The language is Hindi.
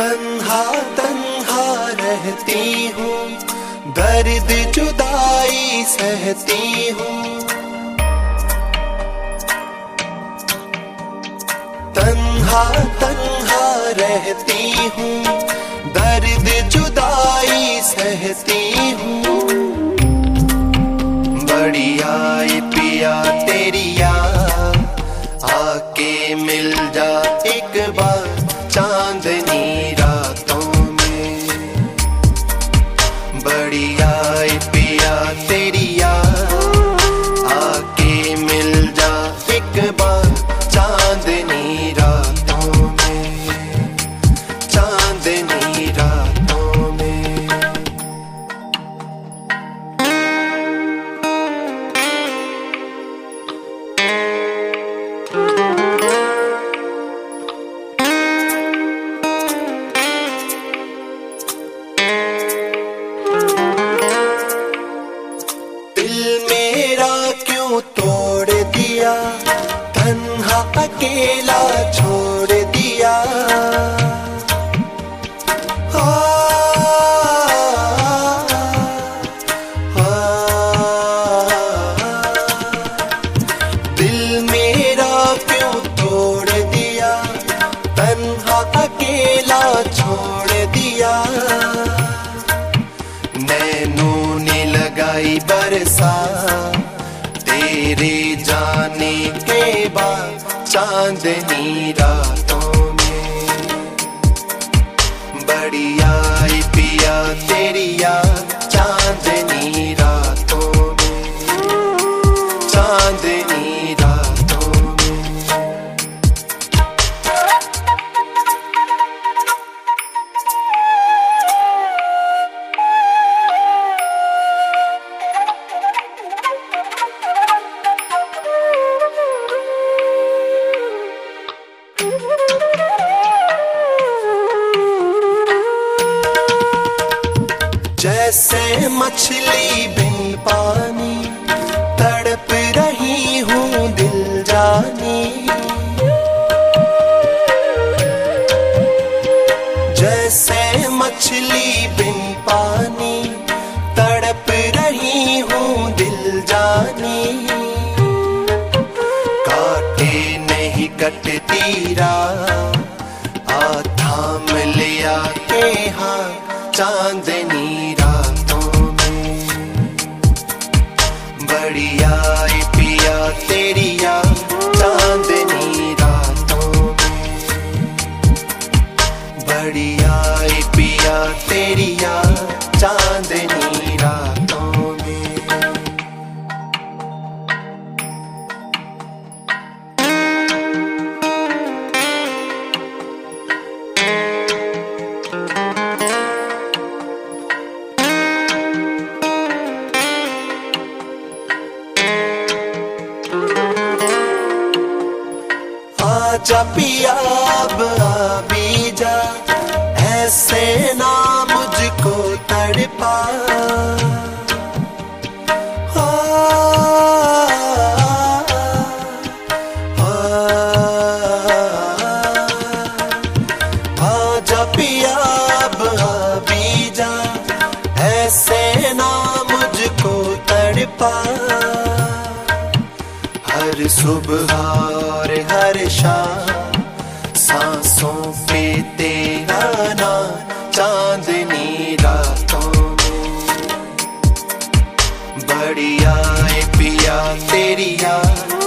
तन्हा तन्हा रहती हूँ, दर्द जुदाई सहती हूँ। तन्हा तन्हा रहती हूँ, दर्द जुदाई सहती हूँ। बड़ी आई पिया तेरी याद, आके मिल जा एक बार चांदनी रातों में। बड़ी आई पिया तेरी याद, आके मिल जा एक बार चांदनी रातों में, चांदनी रातों में। तोड़ दिया, तन्हा अकेला छोड़ दिया। आ, आ, दिल मेरा क्यों तोड़ दिया, तन्हा अकेला छोड़ दिया। नैनों ने लगाई बरसात तेरे जाने के बाद चांदनी रातों में। बड़ी आई पिया तेरी याद, चांदनी रातों में, चांदनी रातों में। जैसे मछली बिन पानी, तड़प रही हूँ दिल जानी। जैसे मछली बिन पानी, तड़प रही हूँ दिल जानी। काटे नहीं कटती राह, आ थाम लिया के हाँ चांदनी रातों में। बड़ी आई पिया तेरी याद, चांदनी रातों में। बड़ी आई पिया तेरी याद, चांदनी रातों में। आजा पिया अब आ भी जा, ऐसे ना मुझको तड़पा। आ, आ, आजा पिया अब आ भी जा, ऐसे ना मुझको तड़पा। हर सुबह और हर शाम सांसों पे तेरा नाम, चांदनी रातों में। बड़ी आई पिया तेरी याद,